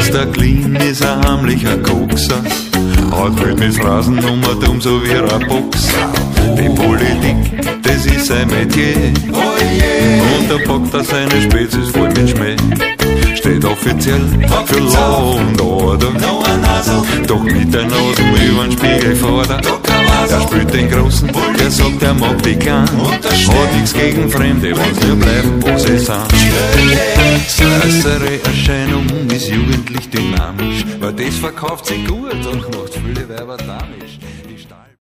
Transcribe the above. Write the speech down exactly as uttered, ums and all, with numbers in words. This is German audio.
Mister Clean ist ein heimlicher Kokser, hat halt mit Phrasen nummer dumm so wie ein Boxer. Die Politik, das ist sein Metier, und da packt er seine Spezies voll mit Schmäh. Steht offiziell für Law und Order, doch mit der Nase übern Spiegel fordert. Er spielt den Großen, der sagt, er mag die Kleinen, hat nichts gegen Fremde, wenn's nur bleiben, wo sie sind. Äußere Erscheinung ist jugendlich dynamisch, weil das verkauft sich gut und macht viele Weiber damisch.